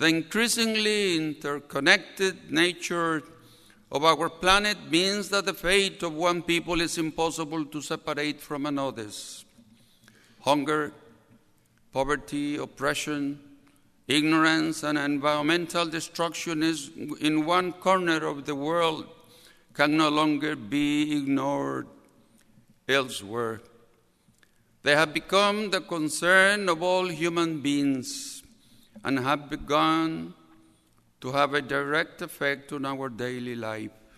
The increasingly interconnected nature of our planet means that the fate of one people is impossible to separate from another's. Hunger, poverty, oppression, ignorance, and environmental destruction is in one corner of the world can no longer be ignored elsewhere. They have become the concern of all human beings and have begun to have a direct effect on our daily life.